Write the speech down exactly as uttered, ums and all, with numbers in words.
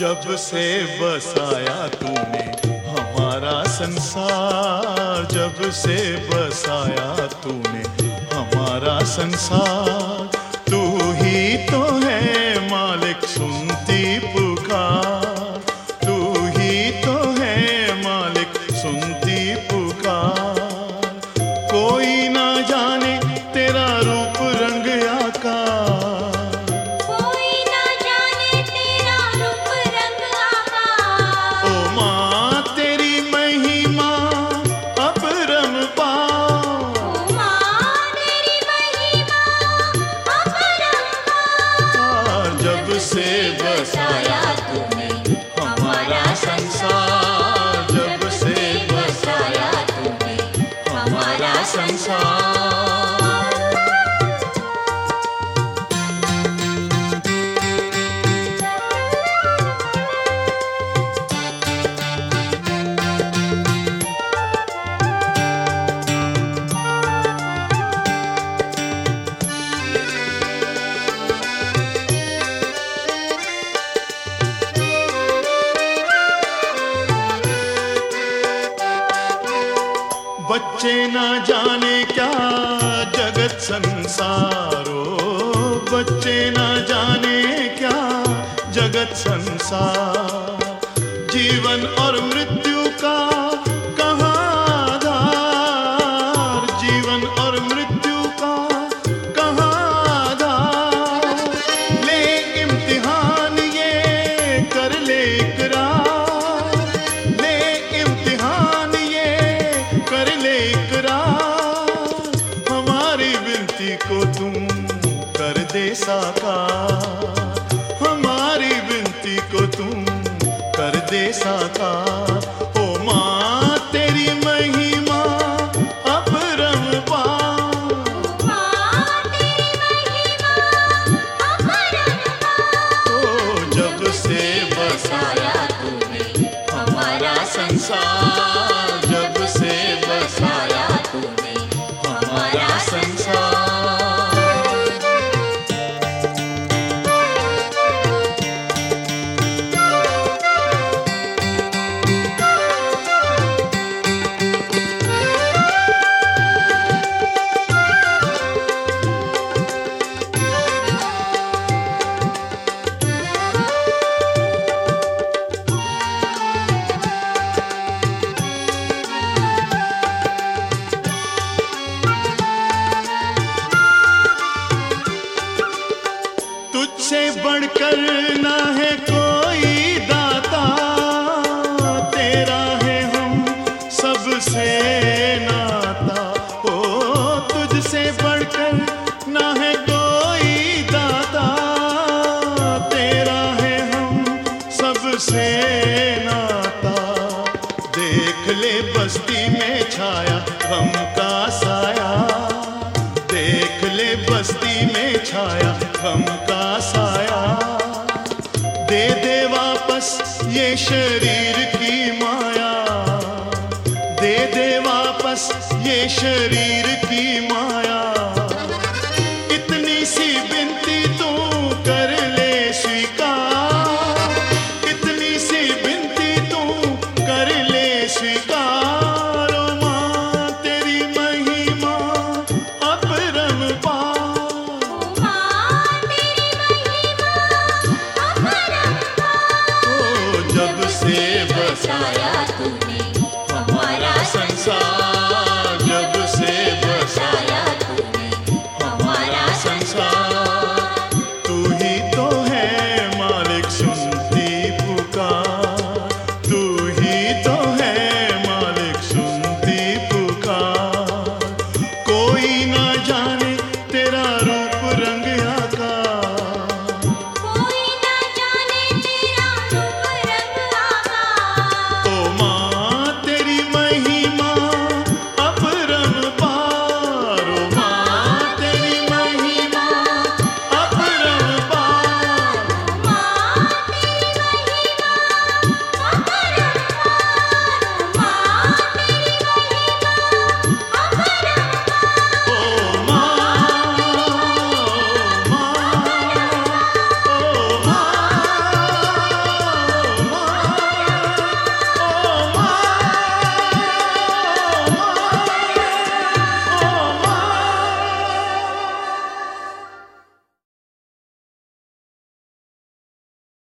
जब से बसाया तूने हमारा संसार, जब से बसाया तूने हमारा संसार, तू ही तो है मालिक सुनती पुकार, तू ही तो है मालिक सुनती पुकार। कोई ना जाने तेरा रूप रंग आकार, कोई ना जाने तेरा रूप रंग आकार। ओ माँ तेरी महिमा अपरंपार, ओ माँ तेरी महिमा अपरंपार। जब से बसाया तूने हमारा संसार, जब से बसाया तूने हमारा संसार। बच्चे ना जाने क्या जगत संसारो, बच्चे ना जाने क्या जगत संसार। जीवन और मृत्यु का कहाँ आधार, जीवन और मृत्यु का कहाँ आधार। ले इम्तिहान ये कर ले इकरार, ले इम्तिहान ये कर ले इकरार। हमारी विनती को तुम कर दे साकार, हमारी विनती को तुम कर दे साकार। ओ माँ तेरी महिमा अपरंपार, माँ तेरी महिमा अपरंपार। ओ जब से बसाया तूने हमारा संसार, जब से बसाया तूने हमारा संसार। तुझसे बढ़कर ना है कोई दाता, तेरा है हम सबसे नाता। ओ तुझसे बढ़कर ना है कोई दाता, तेरा है हम सबसे नाता। देख ले बस्ती में छाया गम का साया, देख ले बस्ती में छाया गम का साया। दे दे वापस ये शरीर की माया, दे दे वापस ये शरीर की माया। इतनी सी विनती तू कर ले स्वीकार, इतनी सी विनती तू कर ले स्वीकार। ओ माँ तेरी महिमा अपरंपार, माँ तेरी महिमा अपरंपार। जब से बसाया तू